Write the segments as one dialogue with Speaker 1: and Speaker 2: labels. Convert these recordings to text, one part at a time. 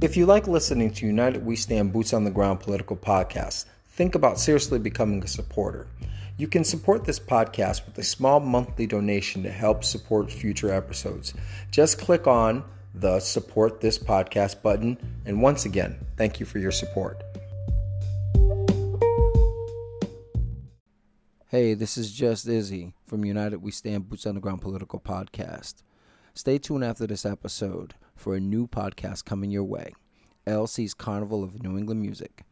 Speaker 1: If you like listening to United We Stand Boots on the Ground political podcasts, think about seriously becoming a supporter. You can support this podcast with a small monthly donation to help support future episodes. Just click on the Support This Podcast button, and once again, thank you for your support. Hey, this is Just Izzy from United We Stand Boots on the Ground political podcast. Stay tuned after this episode for a new podcast coming your way, LC's Carnival of New England Music.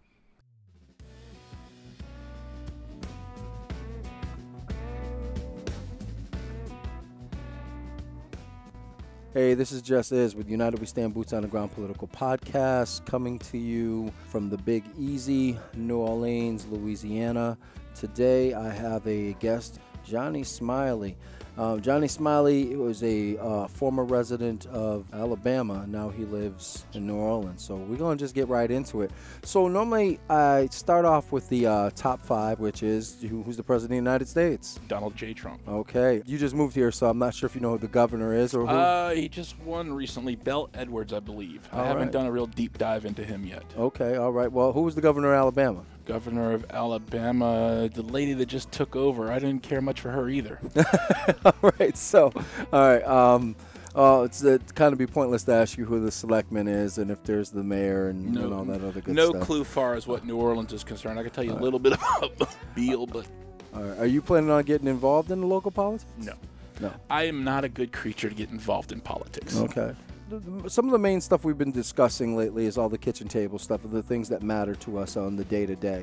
Speaker 1: Hey, this is Just Iz with United We Stand Boots on the Ground political podcast, coming to you from the Big Easy, New Orleans, Louisiana. Today I have a guest, Johnny Smiley. Johnny Smiley was a former resident of Alabama. Now he lives in New Orleans. So we're going to just get right into it. So normally I start off with the top five, which is who's the president of the United States?
Speaker 2: Donald J. Trump.
Speaker 1: Okay. You just moved here, so I'm not sure if you know who the governor is or who.
Speaker 2: He just won recently. Bell Edwards, I believe. I haven't done a real deep dive into him yet.
Speaker 1: Okay. All right. Well, who was the governor of Alabama?
Speaker 2: Governor of Alabama, the lady that just took over. I didn't care much for her either.
Speaker 1: All right. So, all right. It's kind of be pointless to ask you who the selectman is and if there's the mayor and all that other good stuff.
Speaker 2: No clue far as what New Orleans is concerned. I can tell you a little bit about Beale, but...
Speaker 1: All right. Are you planning on getting involved in the local politics?
Speaker 2: No. I am not a good creature to get involved in politics.
Speaker 1: Okay. Some of the main stuff we've been discussing lately is all the kitchen table stuff, the things that matter to us on the day-to-day.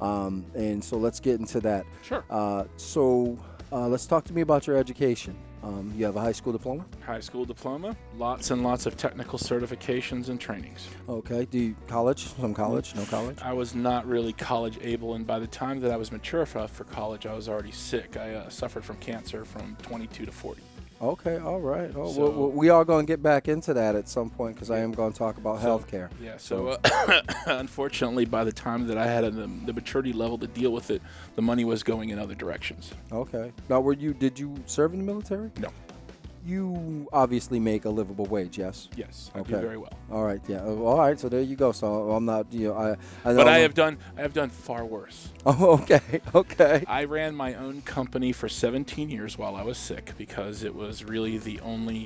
Speaker 1: And so let's get into that.
Speaker 2: Sure.
Speaker 1: So let's talk to me about your education. You have a high school diploma?
Speaker 2: High school diploma. Lots and lots of technical certifications and trainings.
Speaker 1: Okay. Do you college? Some college? No college?
Speaker 2: I was not really college able, and by the time that I was mature enough for college, I was already sick. I suffered from cancer from 22 to 40.
Speaker 1: Okay, all right. We are going to get back into that at some point because I am going to talk about health care.
Speaker 2: Yeah, so unfortunately, by the time that I had the maturity level to deal with it, the money was going in other directions.
Speaker 1: Okay. Now, did you serve in the military?
Speaker 2: No.
Speaker 1: You obviously make a livable wage, yes?
Speaker 2: Yes, I do very well.
Speaker 1: All right, yeah. All right, so there you go. So I'm not,
Speaker 2: But I have done far worse.
Speaker 1: Oh, okay.
Speaker 2: I ran my own company for 17 years while I was sick because it was really the only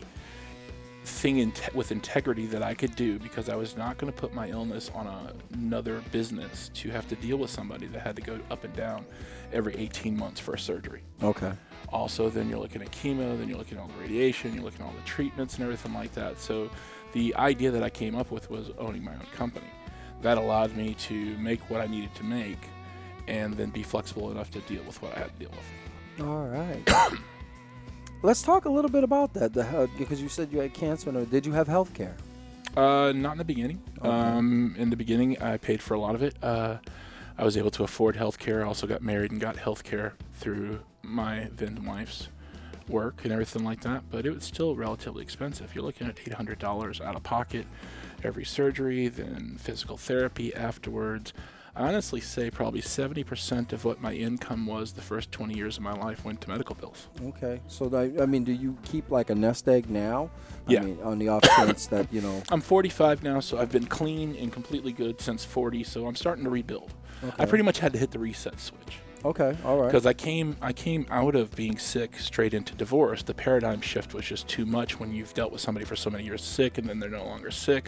Speaker 2: thing with integrity that I could do, because I was not going to put my illness on another business to have to deal with somebody that had to go up and down every 18 months for a surgery.
Speaker 1: Okay.
Speaker 2: Also, then you're looking at chemo, then you're looking at all the radiation, you're looking at all the treatments and everything like that. So the idea that I came up with was owning my own company. That allowed me to make what I needed to make and then be flexible enough to deal with what I had to deal with.
Speaker 1: All right. Let's talk a little bit about that, because you said you had cancer. Did you have health care?
Speaker 2: Not in the beginning.
Speaker 1: Okay.
Speaker 2: In the beginning, I paid for a lot of it. I was able to afford health care. I also got married and got health care through my then wife's work and everything like that, but it was still relatively expensive. You're looking at $800 out of pocket every surgery, then physical therapy afterwards. I honestly say probably 70% of what my income was the first 20 years of my life went to medical bills.
Speaker 1: Okay. So, do you keep like a nest egg now?
Speaker 2: Yeah.
Speaker 1: I mean, on the off chance that,
Speaker 2: I'm 45 now, so I've been clean and completely good since 40, so I'm starting to rebuild.
Speaker 1: Okay.
Speaker 2: I pretty much had to hit the reset switch.
Speaker 1: Okay, all right.
Speaker 2: Because I came out of being sick straight into divorce. The paradigm shift was just too much when you've dealt with somebody for so many years sick and then they're no longer sick.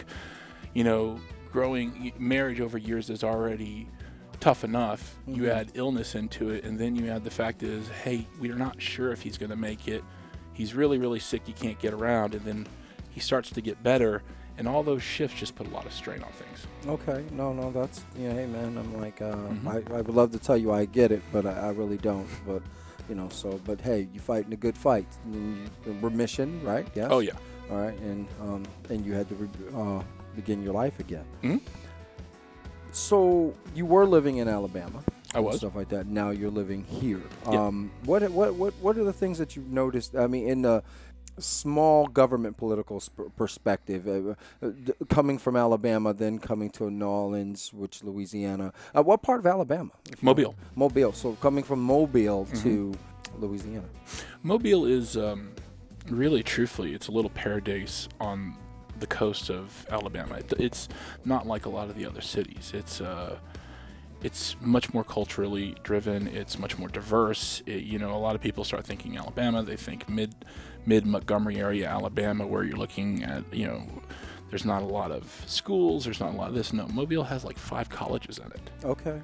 Speaker 2: Growing marriage over years is already tough enough. Mm-hmm. You add illness into it, and then you add the fact is, hey, we're not sure if he's going to make it. He's really, really sick. He can't get around, and then he starts to get better. And all those shifts just put a lot of strain on things.
Speaker 1: Okay. No, that's, hey, man, I'm like,
Speaker 2: Mm-hmm.
Speaker 1: I would love to tell you I get it, but I really don't. But, but hey, you fighting a good fight. Remission, right? Yes?
Speaker 2: Oh, yeah.
Speaker 1: All right. And you had to begin your life again.
Speaker 2: Mm-hmm.
Speaker 1: So you were living in Alabama.
Speaker 2: I was.
Speaker 1: Stuff like that. Now you're living here.
Speaker 2: Yeah.
Speaker 1: What are the things that you've noticed? I mean, in the small government political perspective, coming from Alabama, then coming to New Orleans, which Louisiana. What part of Alabama?
Speaker 2: Mobile.
Speaker 1: Mobile. So coming from Mobile to Louisiana.
Speaker 2: Mobile is really, truthfully, it's a little paradise on the coast of Alabama. It's not like a lot of the other cities. It's much more culturally driven. It's much more diverse. A lot of people start thinking Alabama. They think mid Montgomery area Alabama, where you're looking at, there's not a lot of schools. There's not a lot of this. No, Mobile has like 5 colleges in it.
Speaker 1: Okay.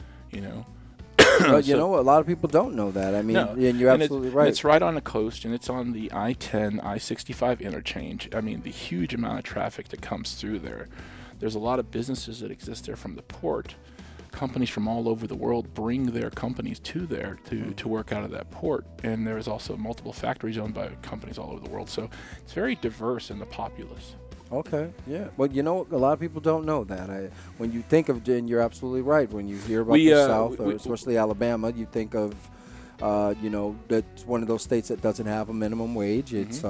Speaker 2: But
Speaker 1: a lot of people don't know that. I mean,
Speaker 2: no,
Speaker 1: and you're absolutely right.
Speaker 2: And it's right on the coast, and it's on the I-10, I-65 interchange. I mean, the huge amount of traffic that comes through there. There's a lot of businesses that exist there from the port. Companies from all over the world bring their companies to there to work out of that port. And there's also multiple factories owned by companies all over the world. So it's very diverse in the populace.
Speaker 1: Okay, yeah. Well, a lot of people don't know that. When you think of, and you're absolutely right, when you hear about the South, or especially Alabama, you think of, that's one of those states that doesn't have a minimum wage. It's,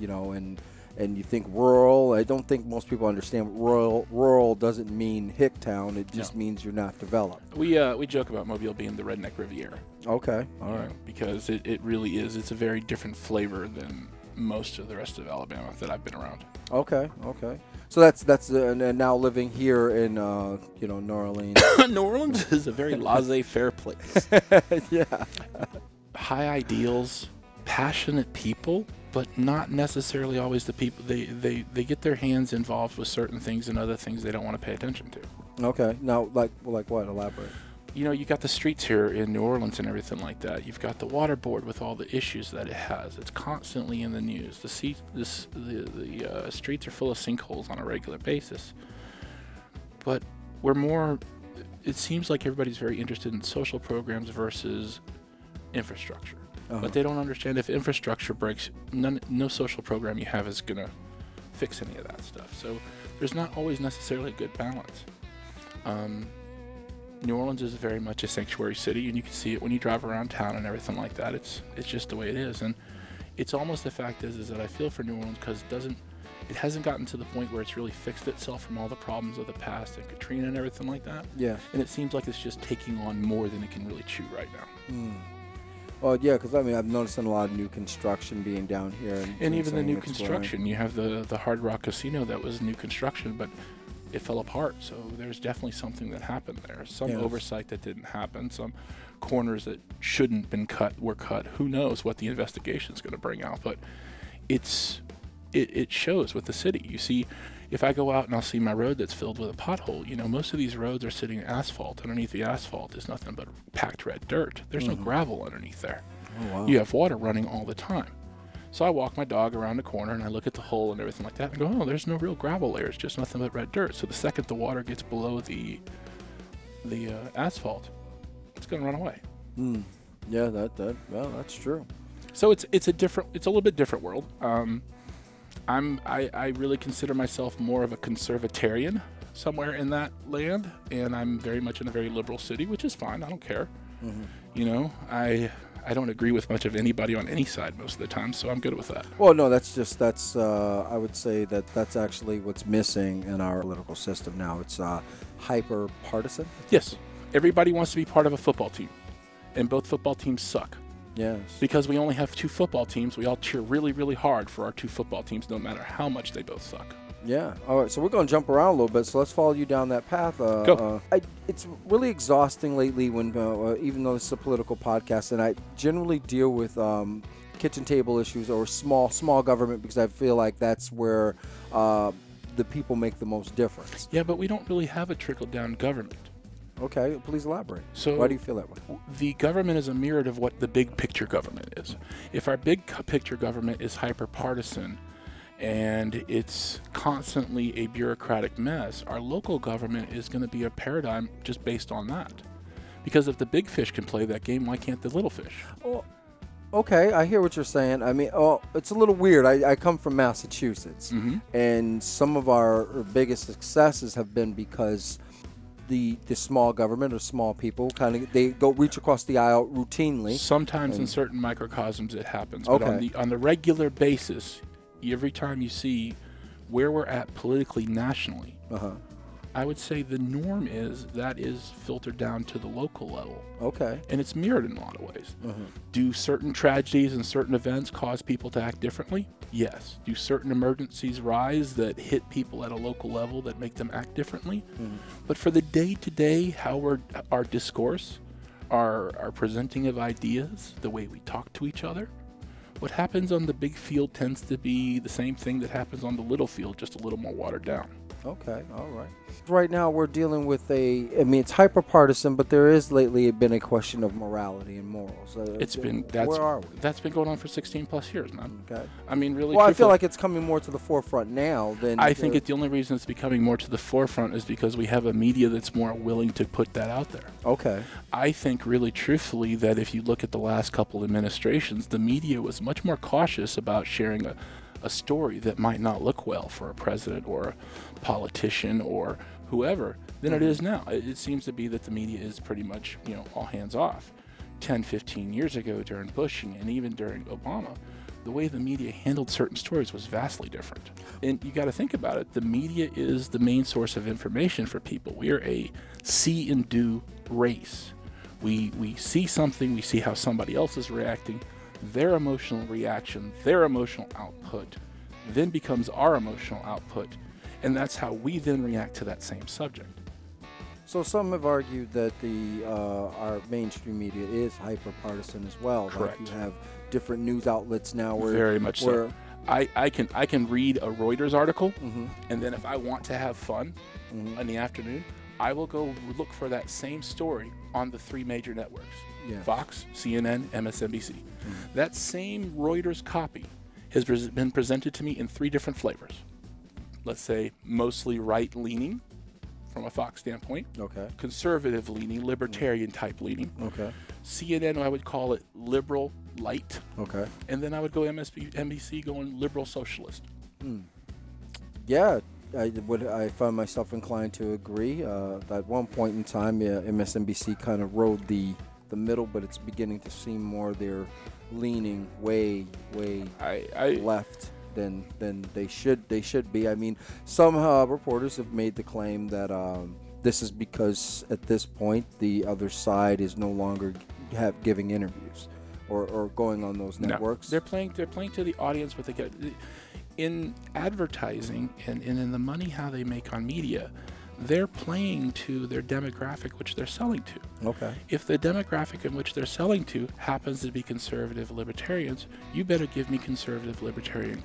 Speaker 1: and you think rural. I don't think most people understand rural doesn't mean hick town. It just means you're not developed.
Speaker 2: We joke about Mobile being the redneck Riviera.
Speaker 1: Okay, all right.
Speaker 2: Because it really is. It's a very different flavor than most of the rest of Alabama that I've been around.
Speaker 1: Okay. So that's now living here in New Orleans.
Speaker 2: New Orleans is a very laissez-faire place.
Speaker 1: Yeah.
Speaker 2: High ideals, passionate people, but not necessarily always the people. They get their hands involved with certain things and other things they don't want to pay attention to.
Speaker 1: Okay. Now, like what? Elaborate.
Speaker 2: You got the streets here in New Orleans and everything like that. You've got the water board with all the issues that it has. It's constantly in the news. The streets are full of sinkholes on a regular basis. But it seems like everybody's very interested in social programs versus infrastructure. Uh-huh. But they don't understand if infrastructure breaks, no social program you have is going to fix any of that stuff. So there's not always necessarily a good balance. New Orleans is very much a sanctuary city, and you can see it when you drive around town and everything like that. It's just the way it is, and it's almost the fact is that I feel for New Orleans because it hasn't gotten to the point where it's really fixed itself from all the problems of the past and Katrina and everything like that.
Speaker 1: Yeah.
Speaker 2: And it seems like it's just taking on more than it can really chew right now.
Speaker 1: Well, yeah, because I've noticed a lot of new construction being down here,
Speaker 2: and even the new construction. You have the Hard Rock Casino that was new construction, but it fell apart. So there's definitely something that happened there. Some oversight that didn't happen. Some corners that shouldn't been cut were cut. Who knows what the investigation is going to bring out? But it shows with the city. You see, if I go out and I'll see my road that's filled with a pothole, most of these roads are sitting in asphalt. Underneath the asphalt is nothing but packed red dirt. There's no gravel underneath there.
Speaker 1: Oh, wow.
Speaker 2: You have water running all the time. So I walk my dog around the corner and I look at the hole and everything like that and go, oh, there's no real gravel there. It's just nothing but red dirt. So the second the water gets below the asphalt, it's going to run away.
Speaker 1: Yeah, that's true.
Speaker 2: So it's a little bit different world. I really consider myself more of a conservatarian somewhere in that land, and I'm very much in a very liberal city, which is fine. I don't care. I don't agree with much of anybody on any side most of the time, so I'm good with that.
Speaker 1: Well, no, I would say that's actually what's missing in our political system now. It's hyper partisan.
Speaker 2: Yes. Everybody wants to be part of a football team, and both football teams suck.
Speaker 1: Yes.
Speaker 2: Because we only have 2 football teams, we all cheer really, really hard for our 2 football teams, no matter how much they both suck.
Speaker 1: Yeah. All right. So we're going to jump around a little bit. So let's follow you down that path.
Speaker 2: Go.
Speaker 1: It's really exhausting lately when, even though this is a political podcast, and I generally deal with kitchen table issues or small government because I feel like that's where the people make the most difference.
Speaker 2: Yeah, but we don't really have a trickle-down government.
Speaker 1: Okay, please elaborate.
Speaker 2: So
Speaker 1: why do you feel that way?
Speaker 2: The government is a mirror of what the big picture government is. If our big picture government is hyper-partisan and it's constantly a bureaucratic mess, our local government is going to be a paradigm just based on that. Because if the big fish can play that game, why can't the little fish?
Speaker 1: Oh, okay, I hear what you're saying. I mean, it's a little weird. I come from Massachusetts, and some of our biggest successes have been because the small government or small people they go reach across the aisle routinely.
Speaker 2: Sometimes in certain microcosms it happens, but on the regular basis, every time you see where we're at politically nationally, I would say the norm is that is filtered down to the local level.
Speaker 1: Okay.
Speaker 2: And it's mirrored in a lot of ways.
Speaker 1: Mm-hmm.
Speaker 2: Do certain tragedies and certain events cause people to act differently? Yes. Do certain emergencies rise that hit people at a local level that make them act differently?
Speaker 1: Mm-hmm.
Speaker 2: But for the day-to-day, how our discourse, our presenting of ideas, the way we talk to each other, what happens on the big field tends to be the same thing that happens on the little field, just a little more watered down.
Speaker 1: Okay, all right. Right now we're dealing with it's hyper-partisan, but there is lately been a question of morality and morals. Where are we?
Speaker 2: That's been going on for 16 plus years, man.
Speaker 1: Okay.
Speaker 2: I mean, really.
Speaker 1: Well, I feel like it's coming more to the forefront now than.
Speaker 2: I think the only reason it's becoming more to the forefront is because we have a media that's more willing to put that out there.
Speaker 1: Okay.
Speaker 2: I think really truthfully that if you look at the last couple administrations, the media was much more cautious about sharing a story that might not look well for a president or a politician or whoever than it is now. It seems to be that the media is pretty much, all hands off. 10, 15 years ago during Bush and even during Obama, the way the media handled certain stories was vastly different. And you got to think about it. The media is the main source of information for people. We are a see and do race. We see something, we see how somebody else is reacting. Their emotional reaction, their emotional output, then becomes our emotional output. And that's how we then react to that same subject.
Speaker 1: So some have argued that our mainstream media is hyper-partisan as well.
Speaker 2: Correct.
Speaker 1: Like you have different news outlets now where...
Speaker 2: Very much so. I can read a Reuters article,
Speaker 1: mm-hmm.
Speaker 2: and then if I want to have fun
Speaker 1: mm-hmm.
Speaker 2: in the afternoon, I will go look for that same story on the 3 major networks.
Speaker 1: Yes.
Speaker 2: Fox, CNN, MSNBC.
Speaker 1: Mm-hmm.
Speaker 2: That same Reuters copy has been presented to me in 3 different flavors. Let's say mostly right-leaning from a Fox standpoint.
Speaker 1: Okay.
Speaker 2: Conservative-leaning, libertarian-type leaning.
Speaker 1: Okay.
Speaker 2: CNN, I would call it liberal light.
Speaker 1: Okay.
Speaker 2: And then I would go MSNBC going liberal socialist.
Speaker 1: Yeah. I find myself inclined to agree. At one point in time, MSNBC kind of rode the middle, but it's beginning to seem more they're leaning way left than they should be. I mean, some reporters have made the claim that this is because at this point the other side is no longer giving interviews or going on those networks.
Speaker 2: No, they're playing to the audience what they get. In advertising and in the money how they make on media, they're playing to their demographic which they're selling to.
Speaker 1: Okay.
Speaker 2: If the demographic in which they're selling to happens to be conservative libertarians, you better give me conservative libertarian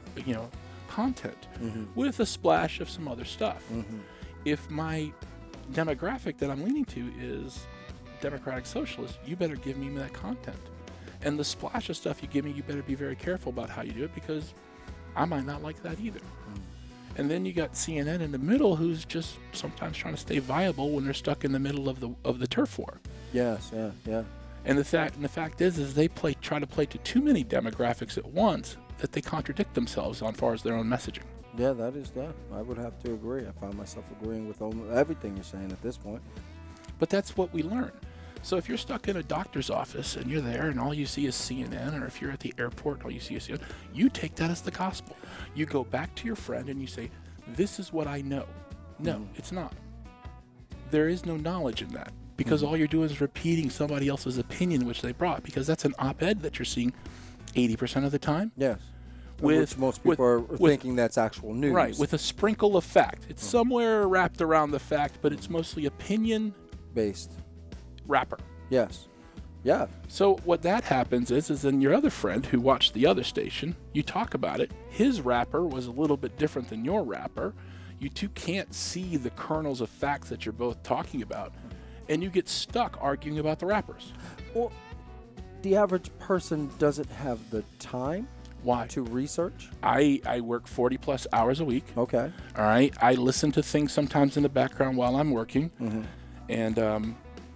Speaker 2: content
Speaker 1: mm-hmm.
Speaker 2: with a splash of some other stuff.
Speaker 1: Mm-hmm.
Speaker 2: If my demographic that I'm leaning to is democratic socialist, you better give me that content. And the splash of stuff you give me, you better be very careful about how you do it, because I might not like that either. And then you got CNN in the middle, who's just sometimes trying to stay viable when they're stuck in the middle of the turf war.
Speaker 1: Yes, yeah.
Speaker 2: And the fact is they try to play to too many demographics at once that they contradict themselves on far as their own messaging.
Speaker 1: Yeah, that is that. I would have to agree. I find myself agreeing with everything you're saying at this point.
Speaker 2: But that's what we learn. So if you're stuck in a doctor's office and you're there and all you see is CNN, or if you're at the airport and all you see is CNN, you take that as the gospel. You go back to your friend and you say, this is what I know. No, it's not. There is no knowledge in that, because all you're doing is repeating somebody else's opinion which they brought, because that's an op-ed that you're seeing 80% of the time.
Speaker 1: Yes. Which most people are thinking that's actual news.
Speaker 2: Right, with a sprinkle of fact. It's somewhere wrapped around the fact, but it's mostly opinion-based. Wrapper.
Speaker 1: Yes. Yeah.
Speaker 2: So what that happens is then your other friend who watched the other station, you talk about it, his wrapper was a little bit different than your wrapper. You two can't see the kernels of facts that you're both talking about, and you get stuck arguing about the wrappers.
Speaker 1: Well, the average person doesn't have the time.
Speaker 2: Why?
Speaker 1: To research?
Speaker 2: I work 40 plus hours a week.
Speaker 1: Okay.
Speaker 2: All right. I listen to things sometimes in the background while I'm working.
Speaker 1: Mm-hmm.
Speaker 2: And,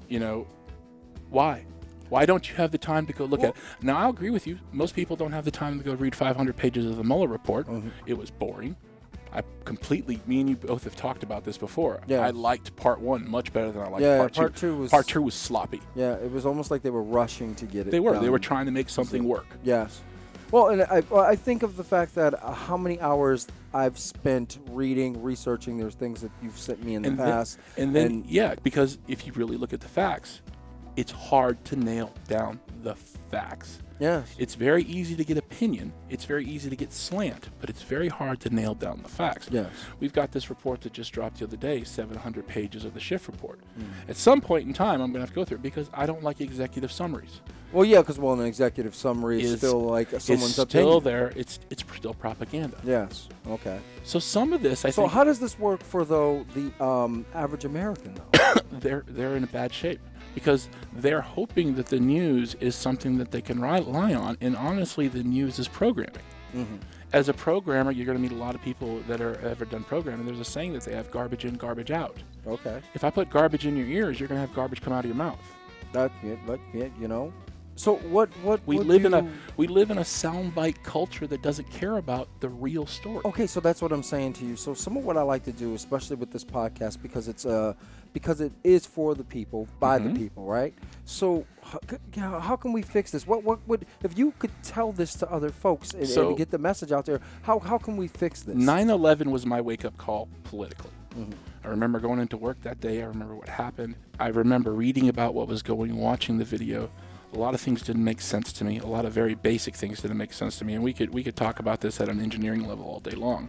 Speaker 2: why? Why don't you have the time to go look at it? Now, I'll agree with you. Most people don't have the time to go read 500 pages of the Mueller report. Mm-hmm. It was boring. Me and you both have talked about this before.
Speaker 1: Yes.
Speaker 2: I liked part 1 much better than I liked part 2. Part 2 was sloppy.
Speaker 1: Yeah, it was almost like they were rushing to get it
Speaker 2: They were.
Speaker 1: done.
Speaker 2: They were trying to make something work.
Speaker 1: Yes. Well, and I think of the fact that how many hours I've spent reading, researching. There's things that you've sent me in the past.
Speaker 2: Yeah, because if you really look at the facts, it's hard to nail down the facts.
Speaker 1: Yes.
Speaker 2: It's very easy to get opinion. It's very easy to get slant, but it's very hard to nail down the facts.
Speaker 1: Yes.
Speaker 2: We've got this report that just dropped the other day, 700 pages of the Schiff report. At some point in time, I'm going to have to go through it because I don't like executive summaries.
Speaker 1: Well, yeah, because an executive summary is still like someone's
Speaker 2: it's
Speaker 1: opinion.
Speaker 2: still there. It's still propaganda.
Speaker 1: Yes. Okay.
Speaker 2: So some of this, I think.
Speaker 1: So how does this work for the average American though?
Speaker 2: they're in a bad shape because they're hoping that the news is something that they can rely on, and honestly, the news is programming.
Speaker 1: Mm-hmm.
Speaker 2: As a programmer, you're going to meet a lot of people that are ever done programming. There's a saying that they have garbage in, garbage out.
Speaker 1: Okay.
Speaker 2: If I put garbage in your ears, you're going to have garbage come out of your mouth.
Speaker 1: You know. So what
Speaker 2: we live in a soundbite culture that doesn't care about the real story.
Speaker 1: Okay, so that's what I'm saying to you. So some of what I like to do, especially with this podcast, because it is for the people, by the people, right? So how can we fix this? What would, if you could tell this to other folks and get the message out there, how can we fix this?
Speaker 2: 9/11 was my wake-up call politically. I remember going into work that day. I remember what happened. I remember reading about what was going, watching the video. A lot of things didn't make sense to me. A lot of very basic things didn't make sense to me. And we could talk about this at an engineering level all day long.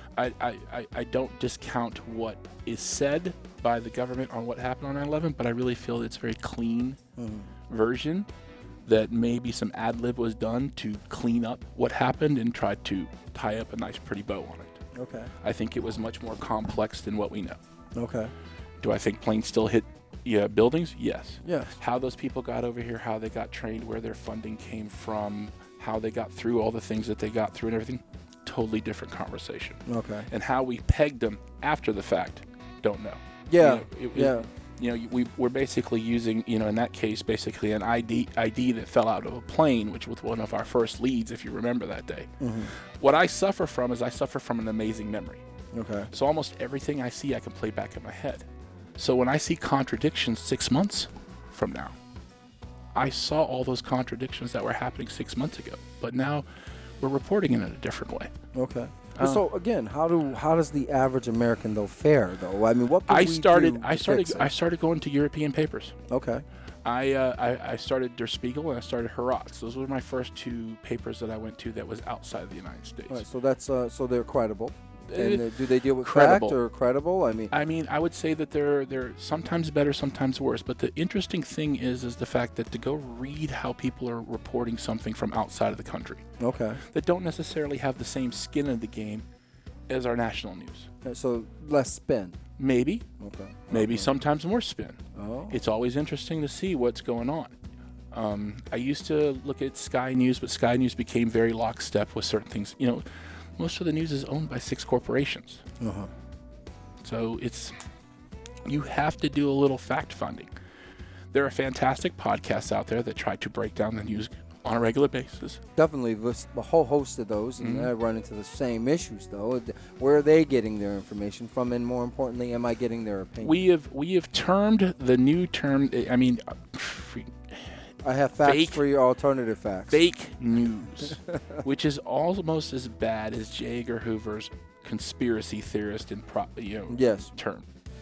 Speaker 2: I don't discount what is said by the government on what happened on 9/11, but I really feel it's a very clean version, that maybe some ad lib was done to clean up what happened and try to tie up a nice pretty bow on it.
Speaker 1: Okay.
Speaker 2: I think it was much more complex than what we know.
Speaker 1: Okay.
Speaker 2: Do I think planes still hit buildings? Yes.
Speaker 1: Yes.
Speaker 2: How those people got over here, how they got trained, where their funding came from, how they got through all the things that they got through and everything, totally different conversation.
Speaker 1: Okay.
Speaker 2: And how we pegged them after the fact, don't know.
Speaker 1: Yeah.
Speaker 2: We're basically using, in that case, basically an ID that fell out of a plane, which was one of our first leads, if you remember that day. What I suffer from is an amazing memory.
Speaker 1: Okay.
Speaker 2: So almost everything I see, I can play back in my head. So when I see contradictions 6 months from now, I saw all those contradictions that were happening 6 months ago, but now we're reporting it in a different way.
Speaker 1: Okay. So again, how does the average American though fare though? I mean, what can
Speaker 2: I
Speaker 1: we
Speaker 2: started
Speaker 1: do to
Speaker 2: I started
Speaker 1: fix it?
Speaker 2: I started going to European papers.
Speaker 1: Okay.
Speaker 2: I started Der Spiegel and I started Haaretz. Those were my first two papers that I went to that was outside of the United States.
Speaker 1: All right, so that's so they're credible. And do they deal with
Speaker 2: credible.
Speaker 1: fact or credible? I mean,
Speaker 2: I would say that they're sometimes better, sometimes worse. But the interesting thing is the fact that to go read how people are reporting something from outside of the country.
Speaker 1: Okay.
Speaker 2: That don't necessarily have the same skin in the game as our national news.
Speaker 1: Okay, so less spin.
Speaker 2: Maybe.
Speaker 1: Okay.
Speaker 2: Maybe sometimes more spin.
Speaker 1: Oh.
Speaker 2: It's always interesting to see what's going on. I used to look at Sky News, but Sky News became very lockstep with certain things. Most of the news is owned by 6 corporations. So you have to do a little fact finding. There are fantastic podcasts out there that try to break down the news on a regular basis.
Speaker 1: Definitely, a whole host of those, and I run into the same issues though. Where are they getting their information from, and more importantly, am I getting their opinion?
Speaker 2: We have termed the new term. I mean,
Speaker 1: I have facts for your alternative facts.
Speaker 2: Fake news, which is almost as bad as J. Edgar Hoover's conspiracy theorist and
Speaker 1: yes.
Speaker 2: term.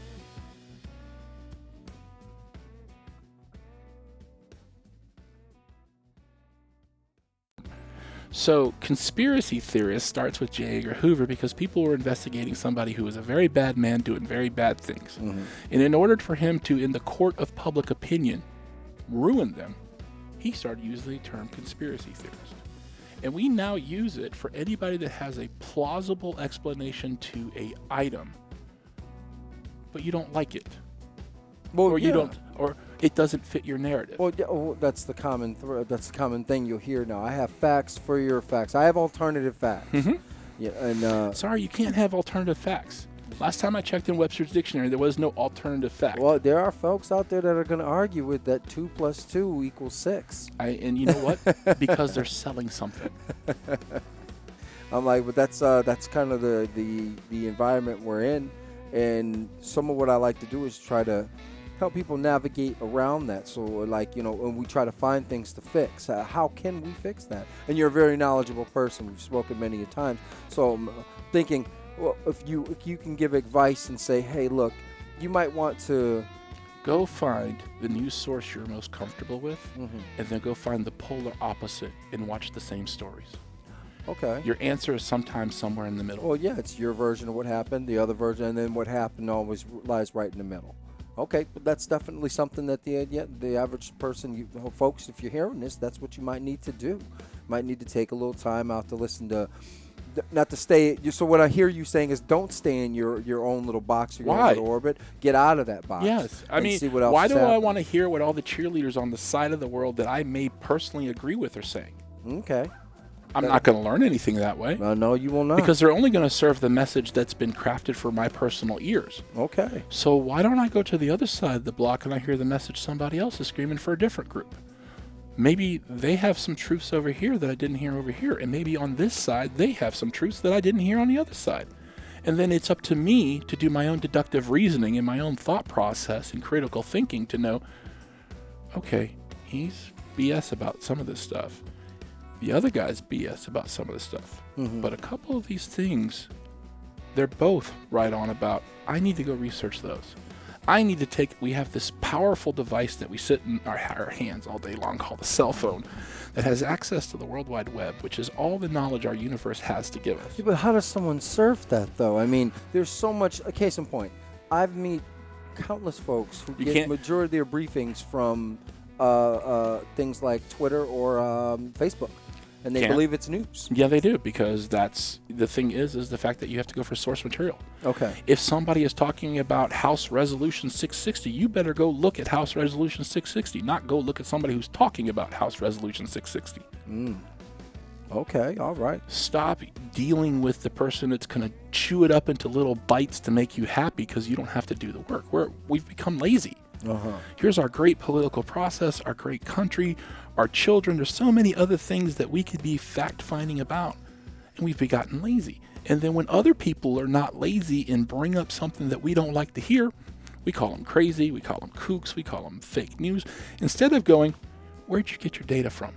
Speaker 2: So conspiracy theorist starts with J. Edgar Hoover because people were investigating somebody who was a very bad man doing very bad things. And in order for him to, in the court of public opinion, ruin them, he started using the term conspiracy theorist. And we now use it for anybody that has a plausible explanation to a item, but you don't like it.
Speaker 1: Well,
Speaker 2: or it doesn't fit your narrative.
Speaker 1: Well, yeah, that's the common thing you'll hear now. I have facts for your facts. I have alternative facts. Yeah, and
Speaker 2: sorry, you can't have alternative facts. Last time I checked in Webster's dictionary, there was no alternative fact.
Speaker 1: Well, there are folks out there that are going to argue with that 2 + 2 = 6.
Speaker 2: And you know what? Because they're selling something.
Speaker 1: I'm like, but that's kind of the environment we're in, and some of what I like to do is try to help people navigate around that. So, like, when we try to find things to fix, how can we fix that? And you're a very knowledgeable person. We've spoken many a times. So I'm thinking, well, if you can give advice and say, hey, look, you might want to
Speaker 2: go find the news source you're most comfortable with, and then go find the polar opposite and watch the same stories.
Speaker 1: Okay.
Speaker 2: Your answer is sometimes somewhere in the middle.
Speaker 1: Well, yeah, it's your version of what happened, the other version, and then what happened always lies right in the middle. Okay, but that's definitely something that the average person, folks, if you're hearing this, that's what you might need to do. Might need to take a little time out to listen to, not to stay. So what I hear you saying is, don't stay in your own little box or your own little orbit. Get out of that box.
Speaker 2: Yes, I mean,
Speaker 1: see what else
Speaker 2: why do I
Speaker 1: happening.
Speaker 2: want to hear what all the cheerleaders on the side of the world that I may personally agree with are saying?
Speaker 1: Okay.
Speaker 2: I'm not going to learn anything that way.
Speaker 1: No, you will not.
Speaker 2: Because they're only going to serve the message that's been crafted for my personal ears.
Speaker 1: Okay.
Speaker 2: So why don't I go to the other side of the block and I hear the message somebody else is screaming for a different group? Maybe they have some truths over here that I didn't hear over here, and maybe on this side they have some truths that I didn't hear on the other side. And then it's up to me to do my own deductive reasoning and my own thought process and critical thinking to know, okay, he's BS about some of this stuff. The other guy's BS about some of this stuff. But a couple of these things, they're both right on about. I need to go research those. I need to we have this powerful device that we sit in our hands all day long called a cell phone that has access to the World Wide Web, which is all the knowledge our universe has to give us.
Speaker 1: Yeah, but how does someone surf that, though? I mean, there's so much. A case in point, I've met countless folks who get majority of their briefings from things like Twitter or Facebook. And they believe it's news.
Speaker 2: Yeah, they do, because that's the thing is the fact that you have to go for source material.
Speaker 1: Okay.
Speaker 2: If somebody is talking about House Resolution 660, you better go look at House Resolution 660, not go look at somebody who's talking about House Resolution 660.
Speaker 1: Okay, all right.
Speaker 2: Stop dealing with the person that's going to chew it up into little bites to make you happy because you don't have to do the work. We've become lazy. Here's our great political process, our great country, our children. There's so many other things that we could be fact-finding about, and we've gotten lazy. And then when other people are not lazy and bring up something that we don't like to hear, we call them crazy, we call them kooks, we call them fake news, instead of going, where'd you get your data from?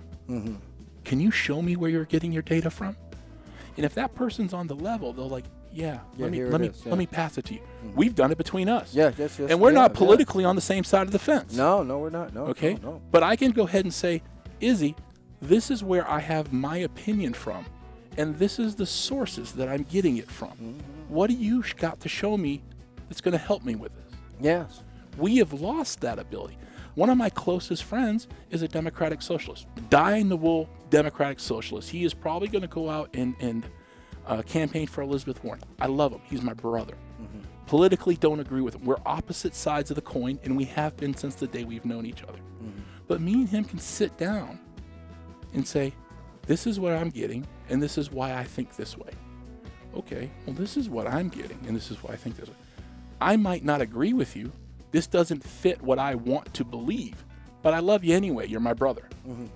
Speaker 2: Can you show me where you're getting your data from? And if that person's on the level, they'll like, let me pass it to you. We've done it between us.
Speaker 1: Yes.
Speaker 2: And we're not politically on the same side of the fence.
Speaker 1: No, we're not. No.
Speaker 2: Okay?
Speaker 1: No.
Speaker 2: But I can go ahead and say, Izzy, this is where I have my opinion from, and this is the sources that I'm getting it from. What do you got to show me that's going to help me with this?
Speaker 1: Yes.
Speaker 2: We have lost that ability. One of my closest friends is a Democratic Socialist, dyed-in-the-wool Democratic Socialist. He is probably going to go out and campaign for Elizabeth Warren. I love him. He's my brother. Politically don't agree with him. We're opposite sides of the coin, and we have been since the day we've known each other. But me and him can sit down and say, this is what I'm getting, and this is why I think this way. Okay, well, this is what I'm getting, and this is why I think this way. I might not agree with you. This doesn't fit what I want to believe, but I love you anyway. You're my brother.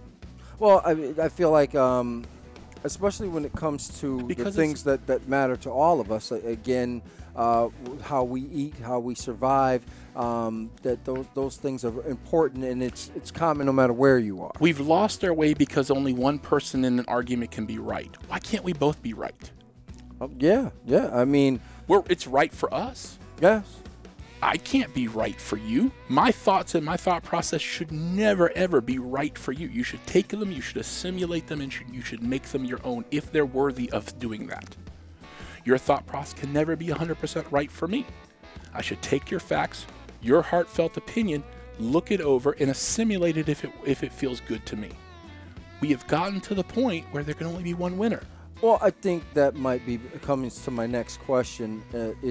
Speaker 1: Well, I feel like, especially when it comes to the things that matter to all of us, again, how we eat, how we survive, that those things are important, and it's common no matter where you are.
Speaker 2: We've lost our way because only one person in an argument can be right. Why can't we both be right?
Speaker 1: Yeah. I mean,
Speaker 2: it's right for us.
Speaker 1: Yes.
Speaker 2: I can't be right for you. My thoughts and my thought process should never, ever be right for you. You should take them, you should assimilate them, and you should make them your own if they're worthy of doing that. Your thought process can never be 100% right for me. I should take your facts, your heartfelt opinion, look it over, and assimilate it if it feels good to me. We have gotten to the point where there can only be one winner.
Speaker 1: Well, I think that might be coming to my next question.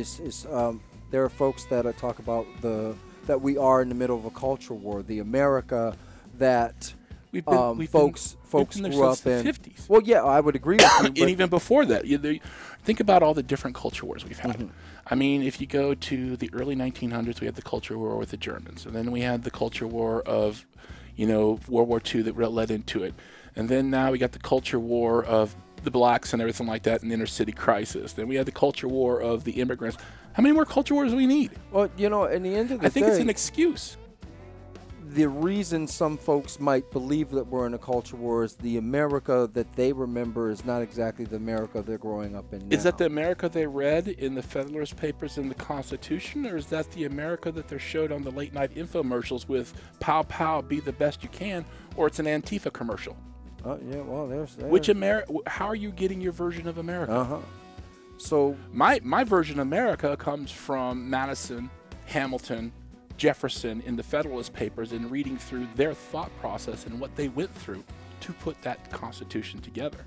Speaker 1: There are folks that talk about that we are in the middle of a culture war, the America that folks grew up in. The 50s. Well, yeah, I would agree with you.
Speaker 2: And even before that, think about all the different culture wars we've had. I mean, if you go to the early 1900s, we had the culture war with the Germans, and then we had the culture war of, World War II that led into it, and then now we got the culture war of the blacks and everything like that, and the inner city crisis. Then we had the culture war of the immigrants. How many more culture wars do we need?
Speaker 1: Well, you know, in the end of the
Speaker 2: I think
Speaker 1: day,
Speaker 2: it's an excuse.
Speaker 1: the reason some folks might believe that we're in a culture war is the America that they remember is not exactly the America they're growing up in now.
Speaker 2: Is that the America they read in the Federalist Papers and the Constitution, or is that the America that they're showed on the late night infomercials with "Pow Pow, be the best you can," or it's an Antifa commercial?
Speaker 1: Yeah, well, there's
Speaker 2: Which How are you getting your version of America?
Speaker 1: So
Speaker 2: my version of America comes from Madison, Hamilton, Jefferson in the Federalist Papers, and reading through their thought process and what they went through to put that Constitution together.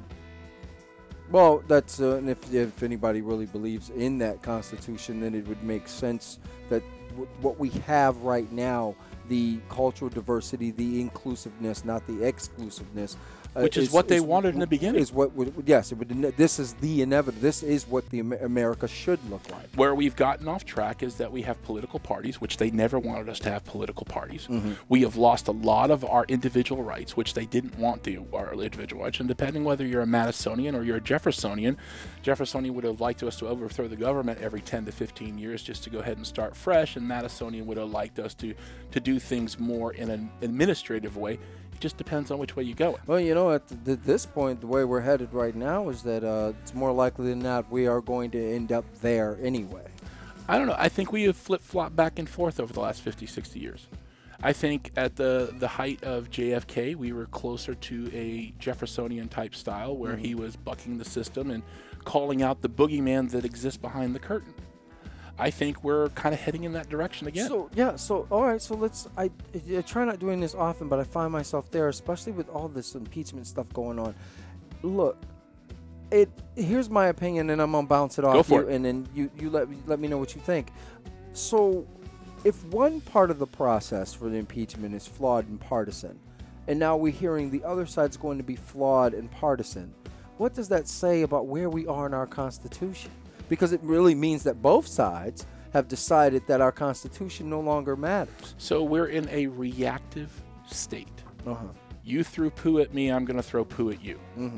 Speaker 1: Well, that's and if anybody really believes in that Constitution, then it would make sense that what we have right now, the cultural diversity, the inclusiveness, not the exclusiveness,
Speaker 2: which is what they wanted in the beginning.
Speaker 1: Is what yes, this is the inevitable. This is what the America should look like.
Speaker 2: Where we've gotten off track is that we have political parties, which they never wanted us to have political parties. We have lost a lot of our individual rights, which they didn't want our individual rights. And depending whether you're a Madisonian or you're a Jeffersonian, Jeffersonian would have liked us to overthrow the government every 10 to 15 years just to go ahead and start fresh, and Madisonian would have liked us to do things more in an administrative way. It just depends on which way you go.
Speaker 1: Well, you know, at this point, the way we're headed right now is that it's more likely than not we are going to end up there anyway.
Speaker 2: I don't know. I think we have flip-flopped back and forth over the last 50, 60 years. I think at the height of JFK, we were closer to a Jeffersonian type style where he was bucking the system and calling out the boogeyman that exists behind the curtain. I think we're kind of heading in that direction again.
Speaker 1: So all right, so I try not doing this often, but I find myself there, especially with all this impeachment stuff going on. Look, here's my opinion, and I'm gonna bounce it off you, and then you let me know what you think. So, if one part of the process for the impeachment is flawed and partisan, and now we're hearing the other side's going to be flawed and partisan, what does that say about where we are in our Constitution? Because it really means that both sides have decided that our Constitution no longer matters.
Speaker 2: So we're in a reactive state. You threw poo at me, I'm going to throw poo at you.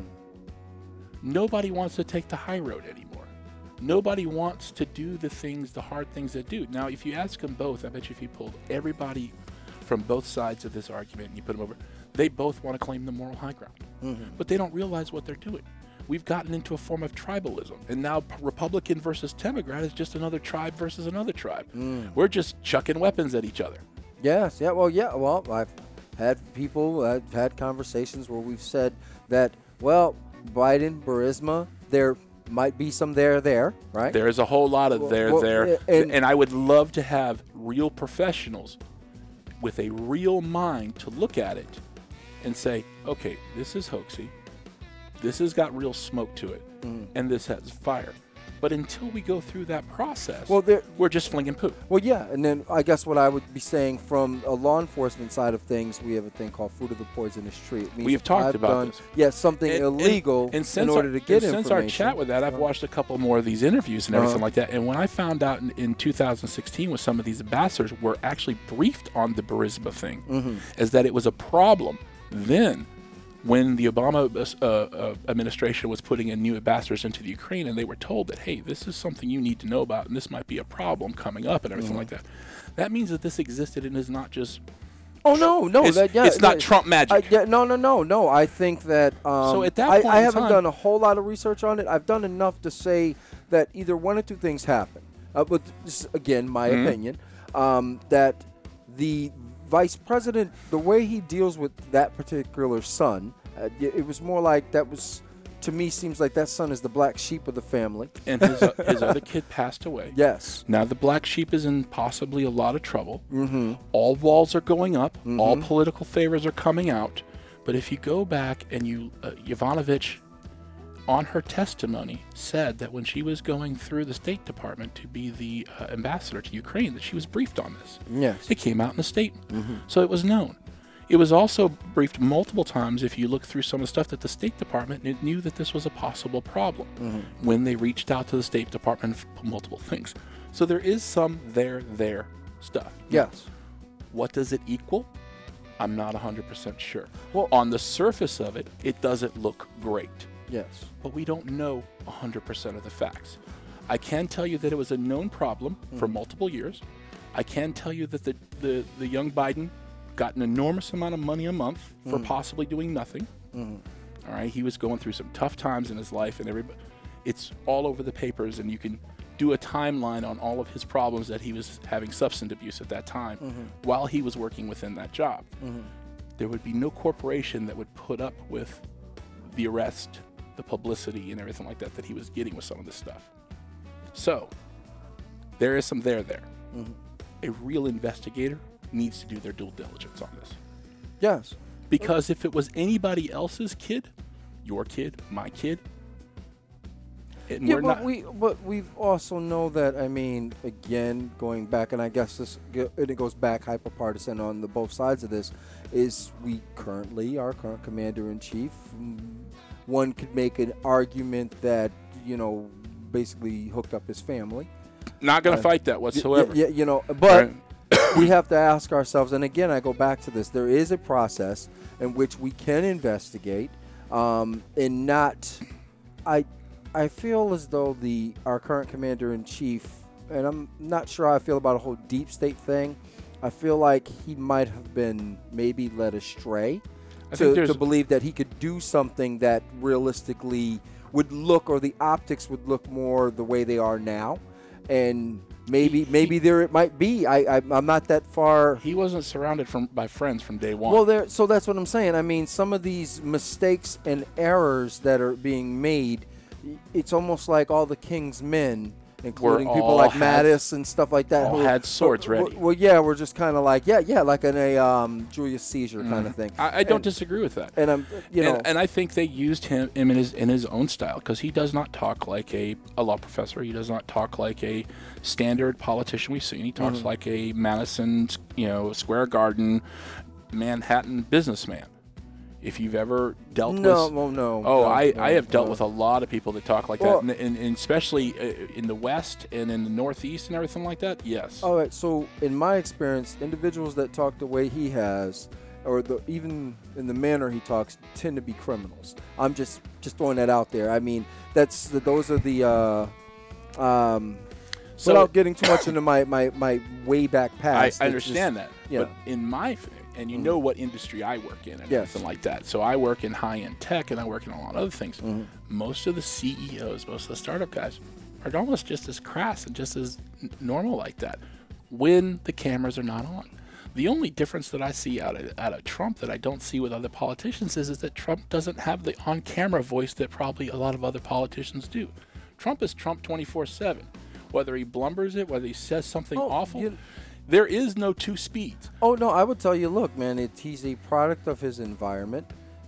Speaker 2: Nobody wants to take the high road anymore. Nobody wants to do the hard things that do. Now, if you ask them both, I bet you if you pulled everybody from both sides of this argument and you put them over, they both want to claim the moral high ground. But they don't realize what they're doing. We've gotten into a form of tribalism, and now Republican versus Democrat is just another tribe versus another tribe. We're just chucking weapons at each other.
Speaker 1: Yes, yeah, well, I've had conversations where we've said that, well, Biden, Burisma, there might be some there, right?
Speaker 2: There's a whole lot of there. And I would love to have real professionals with a real mind to look at it and say, okay, this is hoaxy. This has got real smoke to it, and this has fire. But until we go through that process, we're just flinging poo.
Speaker 1: Well, yeah, and then I guess what I would be saying from a law enforcement side of things, we have a thing called fruit of the poisonous tree.
Speaker 2: We have talked about this.
Speaker 1: Yeah, something illegal in order to get information.
Speaker 2: Since our chat with that, I've watched a couple more of these interviews and everything like that. And when I found out in 2016 with some of these ambassadors were actually briefed on the Burisma thing, is that it was a problem then. When the Obama administration was putting in new ambassadors into the Ukraine, and they were told that, hey, this is something you need to know about, and this might be a problem coming up, and everything like that. That means that this existed and is not just.
Speaker 1: Oh no!
Speaker 2: It's not Trump magic.
Speaker 1: No. I think that.
Speaker 2: So at that point,
Speaker 1: I haven't done a whole lot of research on it. I've done enough to say that either one or two things happen. But this is, again, my opinion, that the vice president, the way he deals with that particular son, it was more like that was, to me, seems like that son is the black sheep of the family.
Speaker 2: And his other kid passed away.
Speaker 1: Yes.
Speaker 2: Now the black sheep is in possibly a lot of trouble. All walls are going up. All political favors are coming out. But if you go back and Yovanovitch, on her testimony, said that when she was going through the State Department to be the ambassador to Ukraine, that she was briefed on this.
Speaker 1: Yes.
Speaker 2: It came out in the statement. So it was known. It was also briefed multiple times, if you look through some of the stuff, that the State Department knew that this was a possible problem when they reached out to the State Department for multiple things. So there is some there stuff.
Speaker 1: Yes.
Speaker 2: What does it equal? I'm not 100% sure.
Speaker 1: Well,
Speaker 2: on the surface of it, it doesn't look great.
Speaker 1: Yes.
Speaker 2: But we don't know 100% of the facts. I can tell you that it was a known problem for multiple years. I can tell you that the young Biden got an enormous amount of money a month for possibly doing nothing. All right, he was going through some tough times in his life, and it's all over the papers, and you can do a timeline on all of his problems that he was having substance abuse at that time while he was working within that job. There would be no corporation that would put up with the arrest, the publicity, and everything like that he was getting with some of this stuff. So there is some there. A real investigator needs to do their due diligence on this.
Speaker 1: Yes.
Speaker 2: Because if it was anybody else's kid, your kid, my kid, and
Speaker 1: Yeah,
Speaker 2: we're
Speaker 1: but
Speaker 2: not.
Speaker 1: but we also know that, I mean, again, going back, and I guess it goes back hyperpartisan on the both sides of this, is our current commander-in-chief, one could make an argument that, basically hooked up his family.
Speaker 2: Not going to fight that whatsoever.
Speaker 1: Yeah, but we have to ask ourselves, and again, I go back to this, there is a process in which we can investigate, and not, I feel as though our current commander-in-chief, and I'm not sure how I feel about a whole deep state thing, I feel like he might have been maybe led astray to believe that he could do something that realistically would look, or the optics would look more the way they are now. And maybe there it might be. I'm not that far.
Speaker 2: He wasn't surrounded by friends from day one.
Speaker 1: Well, so that's what I'm saying. I mean, some of these mistakes and errors that are being made, it's almost like all the king's men, including people like Mattis and stuff like that,
Speaker 2: all had swords ready.
Speaker 1: Well, yeah, we're just kind of like, like in a Julius Caesar kind of thing.
Speaker 2: I don't disagree with that.
Speaker 1: And I'm,
Speaker 2: and I think they used him in his own style, because he does not talk like a law professor. He does not talk like a standard politician we've seen. He talks like a Madison, Square Garden, Manhattan businessman. If you've ever dealt with... I have dealt with a lot of people that talk like that, and especially in the West and in the Northeast and everything like that, yes.
Speaker 1: All right, so in my experience, individuals that talk the way he has, or even in the manner he talks, tend to be criminals. I'm just throwing that out there. I mean, those are the... without getting too much into my way back past.
Speaker 2: I understand that. But in my... And you know what industry I work in and everything like that. So I work in high-end tech, and I work in a lot of other things. Most of the CEOs, most of the startup guys are almost just as crass and just as normal like that when the cameras are not on. The only difference that I see out of Trump that I don't see with other politicians is that Trump doesn't have the on-camera voice that probably a lot of other politicians do. Trump is Trump 24/7. Whether he blumbers it, whether he says something awful... There is no two speeds.
Speaker 1: Oh, no, I would tell you, look, man, he's a product of his environment.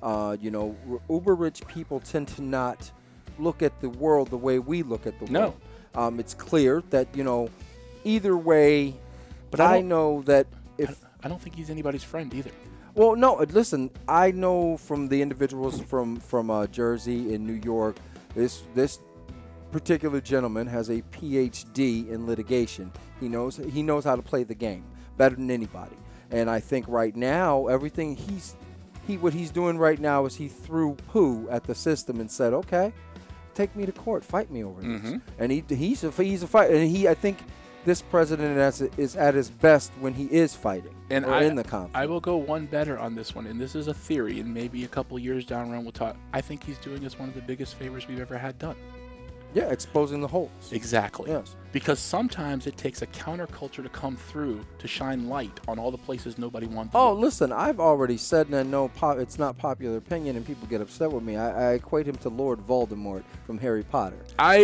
Speaker 1: Uber rich people tend to not look at the world the way we look at the world. It's clear that, either way, but I know that if...
Speaker 2: I don't think he's anybody's friend either.
Speaker 1: Well, no, listen, I know from the individuals from Jersey and New York, this particular gentleman has a PhD in litigation. He knows how to play the game better than anybody. And I think right now, everything what he's doing right now is he threw poo at the system and said, okay, take me to court, fight me over this. And he's a fighter. And I think this president is at his best when he is fighting in the conflict.
Speaker 2: I will go one better on this one, and this is a theory, and maybe a couple years down the road we'll talk. I think he's doing us one of the biggest favors we've ever had done.
Speaker 1: Yeah, exposing the holes.
Speaker 2: Exactly.
Speaker 1: Yes.
Speaker 2: Because sometimes it takes a counterculture to come through to shine light on all the places nobody wants to look.
Speaker 1: Listen, I've already said, and I know it's not popular opinion, and people get upset with me. I equate him to Lord Voldemort from Harry Potter.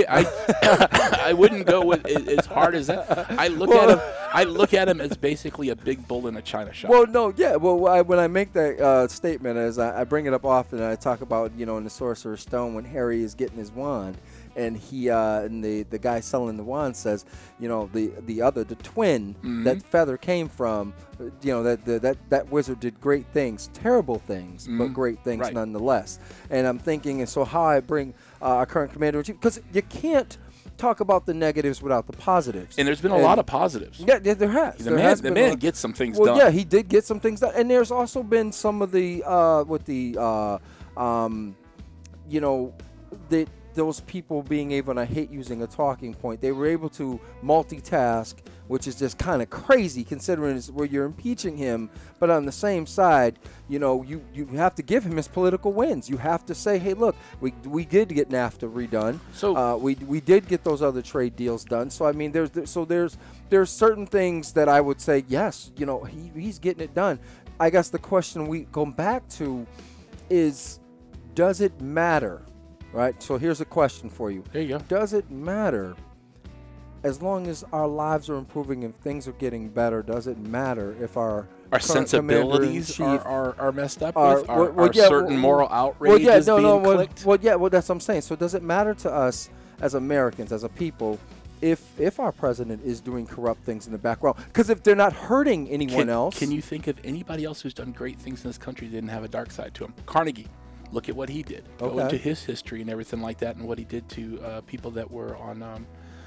Speaker 2: I wouldn't go with as hard as that. I look at him as basically a big bull in a china shop.
Speaker 1: Well, no, yeah. Well, when I make that statement, as I bring it up often, and I talk about in the Sorcerer's Stone when Harry is getting his wand. And and the guy selling the wand says, the twin that feather came from, that wizard did great things, terrible things, but great things nonetheless. And I'm thinking, and so how I bring our current commander-in-chief, because you can't talk about the negatives without the positives.
Speaker 2: And there's been a lot of positives.
Speaker 1: Yeah, there has.
Speaker 2: The man gets some things done.
Speaker 1: Well, yeah, he did get some things done. And there's also been some of the those people being able, and I hate using a talking point, they were able to multitask, which is just kind of crazy considering it's where you're impeaching him. But on the same side, you know, you have to give him his political wins. You have to say, hey, look, we did get NAFTA redone. So we did get those other trade deals done. So I mean, there's certain things that I would say, yes, you know, he's getting it done. I guess the question we go back to is, does it matter? Right? So here's a question for you.
Speaker 2: There you go.
Speaker 1: Does it matter, as long as our lives are improving and things are getting better, does it matter if our
Speaker 2: sensibilities are messed up with? Are certain moral outrages being clicked?
Speaker 1: Well, that's what I'm saying. So does it matter to us as Americans, as a people, if our president is doing corrupt things in the background? Because if they're not hurting anyone else.
Speaker 2: Can you think of anybody else who's done great things in this country that didn't have a dark side to him? Carnegie. Look at what he did. Go into his history and everything like that, and what he did to people that were on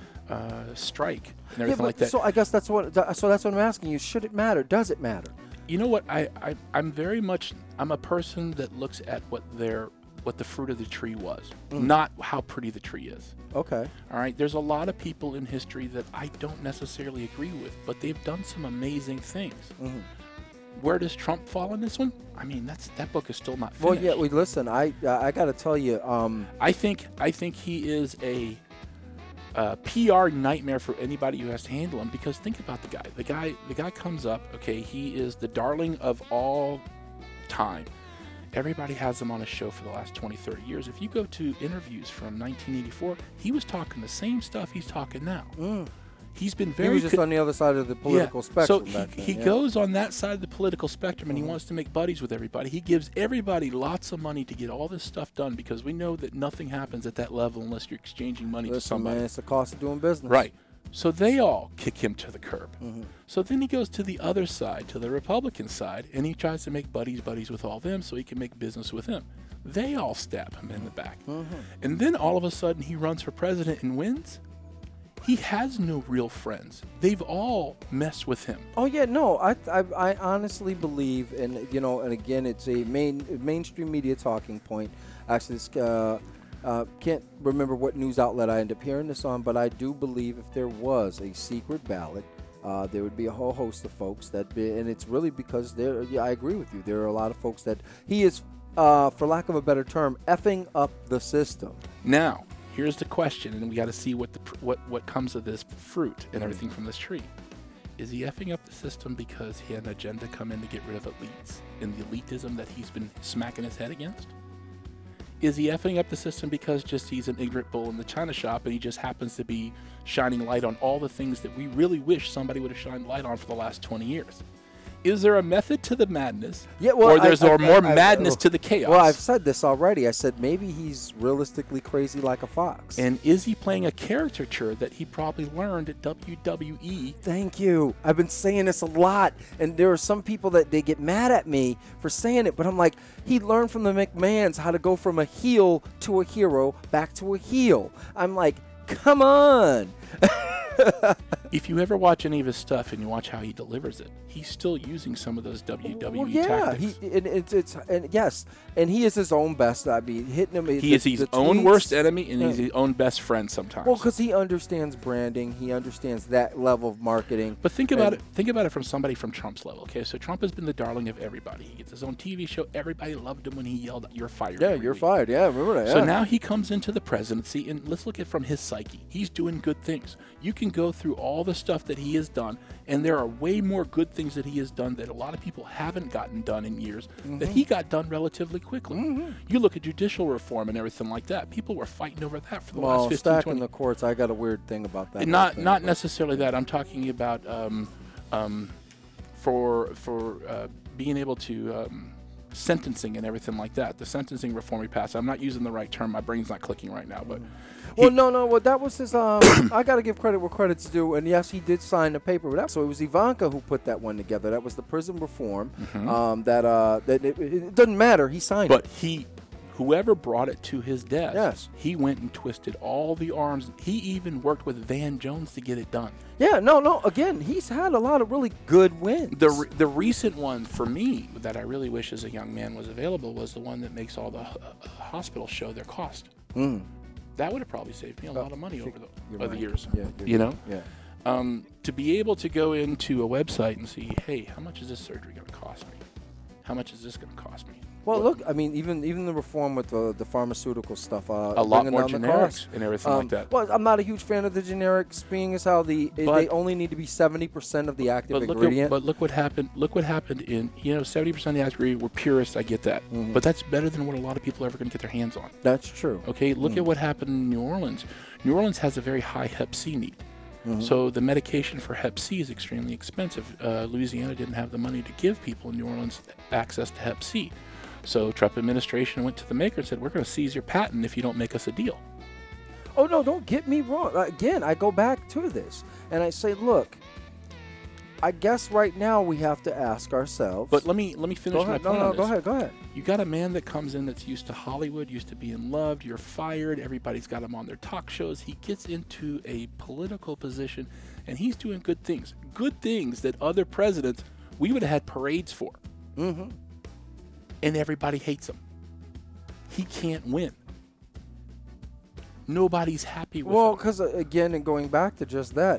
Speaker 2: strike and everything like that.
Speaker 1: So I guess that's what I'm asking you. Should it matter? Does it matter?
Speaker 2: You know what? I'm a person that looks at what the fruit of the tree was, not how pretty the tree is.
Speaker 1: Okay.
Speaker 2: All right. There's a lot of people in history that I don't necessarily agree with, but they've done some amazing things. Mm-hmm. Where does Trump fall in this one? I mean, that book is still not finished.
Speaker 1: Well, yeah. Listen, I got to tell you.
Speaker 2: I think he is a PR nightmare for anybody who has to handle him. Because think about the guy. The guy comes up. Okay, he is the darling of all time. Everybody has him on a show for the last 20, 30 years. If you go to interviews from 1984, he was talking the same stuff he's talking now. He's been very.
Speaker 1: He was just on the other side of the political spectrum.
Speaker 2: So he goes on that side of the political spectrum, and he wants to make buddies with everybody. He gives everybody lots of money to get all this stuff done, because we know that nothing happens at that level unless you're exchanging money to somebody.
Speaker 1: Man, it's the cost of doing business.
Speaker 2: Right. So they all kick him to the curb. So then he goes to the other side, to the Republican side, and he tries to make buddies with all them so he can make business with them. They all stab him in the back. And then all of a sudden he runs for president and wins. He has no real friends. They've all messed with him.
Speaker 1: Oh yeah, no, I honestly believe, and you know, and again, it's a mainstream media talking point. Actually, this, can't remember what news outlet I ended up hearing this on, but I do believe if there was a secret ballot, there would be a whole host of folks and it's really because I agree with you. There are a lot of folks that he is, for lack of a better term, effing up the system.
Speaker 2: Now, here's the question, and we got to see what comes of this fruit and everything from this tree. Is he effing up the system because he had an agenda come in to get rid of elites and the elitism that he's been smacking his head against? Is he effing up the system because just he's an ignorant bull in the china shop and he just happens to be shining light on all the things that we really wish somebody would have shined light on for the last 20 years? Is there a method to the madness?
Speaker 1: Yeah, well,
Speaker 2: or more madness to the chaos?
Speaker 1: Well, I've said this already. I said maybe he's realistically crazy like a fox.
Speaker 2: And is he playing a caricature that he probably learned at WWE?
Speaker 1: Thank you. I've been saying this a lot, and there are some people that they get mad at me for saying it, but I'm like, he learned from the McMahons how to go from a heel to a hero back to a heel. I'm like, come on.
Speaker 2: If you ever watch any of his stuff and you watch how he delivers it, he's still using some of those WWE tactics.
Speaker 1: Yes, and he is his own best. I mean, hitting him.
Speaker 2: He is his own worst enemy, and he's his own best friend sometimes.
Speaker 1: Well, because he understands branding, he understands that level of marketing.
Speaker 2: But think about it. Think about it from somebody from Trump's level. Okay, so Trump has been the darling of everybody. He gets his own TV show. Everybody loved him when he yelled, "You're fired."
Speaker 1: Yeah, you're fired. Yeah, remember that.
Speaker 2: So now he comes into the presidency, and let's look at it from his psyche. He's doing good things. You can go through all the stuff that he has done, and there are way more good things that he has done that a lot of people haven't gotten done in years that he got done relatively quickly. You look at judicial reform and everything like that. People were fighting over that for the last 15,
Speaker 1: stacking
Speaker 2: 20
Speaker 1: the courts, I got a weird thing about that.
Speaker 2: And not necessarily that. I'm talking about for being able to sentencing and everything like that. The sentencing reform he passed. I'm not using the right term. My brain's not clicking right now, but.
Speaker 1: Well, no. Well, that was his. I got to give credit where credit's due, and yes, he did sign the paper. So it was Ivanka who put that one together. That was the prison reform. It doesn't matter. He signed it.
Speaker 2: But whoever brought it to his desk, he went and twisted all the arms. He even worked with Van Jones to get it done.
Speaker 1: Yeah, no. Again, he's had a lot of really good wins.
Speaker 2: The recent one for me that I really wish as a young man was available was the one that makes all the hospitals show their cost. That would have probably saved me a lot of money over the years.
Speaker 1: Yeah,
Speaker 2: you know?
Speaker 1: Yeah.
Speaker 2: To be able to go into a website and see, hey, how much is this surgery going to cost me? How much is this going to cost me?
Speaker 1: Well, look, I mean, even the reform with the pharmaceutical stuff,
Speaker 2: a lot more generics and everything like that.
Speaker 1: Well, I'm not a huge fan of the generics, being as how they only need to be 70% of the active ingredient.
Speaker 2: But look what happened. Look what happened in 70% of the active ingredient were purists. I get that, but that's better than what a lot of people are ever going to get their hands on.
Speaker 1: That's true.
Speaker 2: Okay, look at what happened in New Orleans. New Orleans has a very high Hep C need. So the medication for Hep C is extremely expensive. Louisiana didn't have the money to give people in New Orleans access to Hep C. So Trump administration went to the maker and said, we're going to seize your patent if you don't make us a deal.
Speaker 1: Oh, no, don't get me wrong. Again, I go back to this and I say, look, I guess right now we have to ask ourselves.
Speaker 2: But let me finish my point on this.
Speaker 1: Go ahead.
Speaker 2: You got a man that comes in that's used to Hollywood, used to being loved. You're fired. Everybody's got him on their talk shows. He gets into a political position, and he's doing good things. Good things that other presidents, we would have had parades for. And everybody hates him. He can't win. Nobody's happy with him.
Speaker 1: Well, because, again, and going back to just that,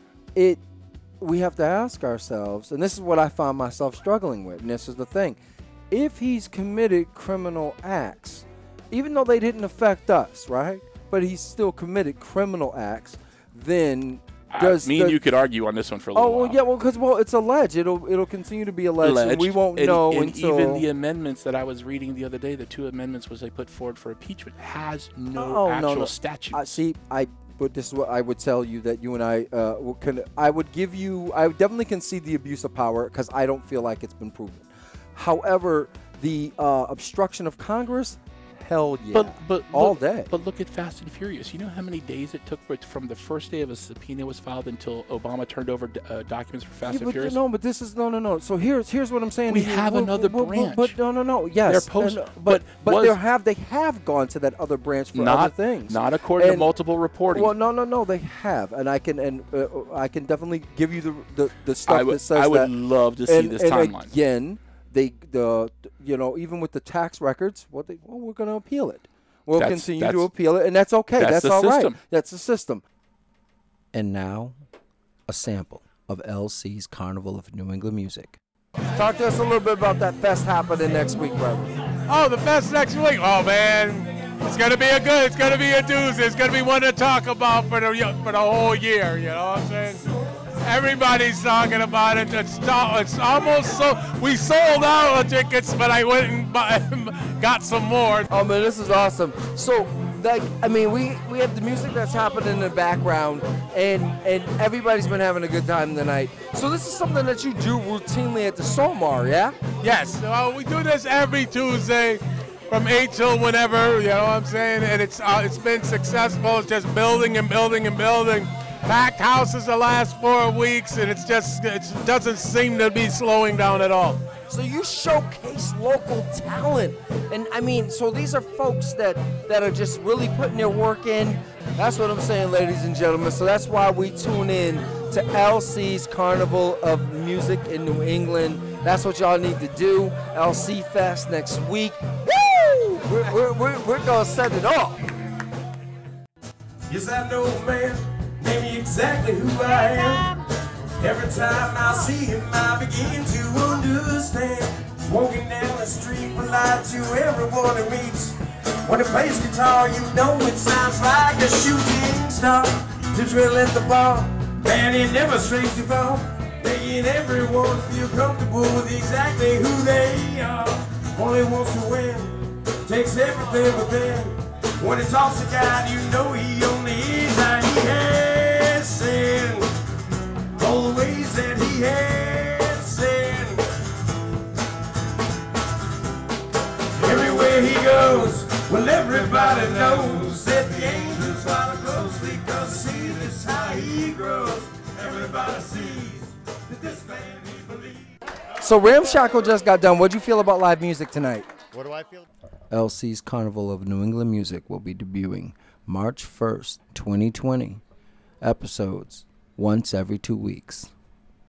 Speaker 1: we have to ask ourselves, and this is what I found myself struggling with, and this is the thing. If he's committed criminal acts, even though they didn't affect us, right? But he's still committed criminal acts, then
Speaker 2: you could argue on this one for a little while.
Speaker 1: Oh, well, yeah, because it's alleged. It'll continue to be alleged. And we won't know until.
Speaker 2: Even the amendments that I was reading the other day, the 2 amendments they put forward for impeachment, has no actual statute.
Speaker 1: But this is what I would tell you that you and I would definitely concede the abuse of power because I don't feel like it's been proven. However, the obstruction of Congress, hell yeah, all day.
Speaker 2: But look at Fast and Furious. You know how many days it took from the first day of a subpoena was filed until Obama turned over documents for Fast and Furious?
Speaker 1: No, but this is no. So here's what I'm saying.
Speaker 2: We have another branch.
Speaker 1: But no. Yes, but they have gone to that other branch for other things.
Speaker 2: Not according to multiple reporting.
Speaker 1: Well, no, they have, and I can definitely give you the stuff that says that.
Speaker 2: I would love to see this timeline.
Speaker 1: Again, even with the tax records, we're going to appeal it. We'll continue to appeal it, and that's okay. That's all right. That's the system. And now, a sample of LC's Carnival of New England Music. Talk to us a little bit about that fest happening next week, brother.
Speaker 3: Oh, the fest next week. Oh man, it's gonna be a doozy. It's gonna be one to talk about for the whole year. You know what I'm saying? Everybody's talking about it. It's almost so. We sold out of tickets, but I went and got some more.
Speaker 1: Oh man, this is awesome. So, we have the music that's happening in the background, and everybody's been having a good time tonight. So this is something that you do routinely at the Somar, yeah?
Speaker 3: Yes. We do this every Tuesday from 8 till whenever. You know what I'm saying? And it's been successful. It's just building and building and building. Packed houses the last 4 weeks, and it doesn't seem to be slowing down at all.
Speaker 1: So you showcase local talent, and so these are folks that are just really putting their work in. That's what I'm saying, ladies and gentlemen. So that's why we tune in to LC's Carnival of Music in New England. That's what y'all need to do. LC Fest next week. Woo! We're gonna set it off.
Speaker 4: Yes, I know, man. Name exactly who I am. Every time I see him, I begin to understand. Walking down the street, polite to everyone he meets. When he plays guitar, you know it sounds like a shooting star. To drill at the bar, and he never strays too far. Making everyone feel comfortable with exactly who they are. Only wants to win, takes everything within. When he talks to God, you know he only is how he has sinned. All the ways that he has sinned. Everywhere he goes, well, everybody knows that the angels follow closely, cause see, this how he grows. Everybody sees that this man he believes.
Speaker 1: So Ramshackle just got done. What'd you feel about live music tonight?
Speaker 5: What do I feel?
Speaker 1: LC's Carnival of New England Music will be debuting March 1st, 2020. Episodes once every 2 weeks.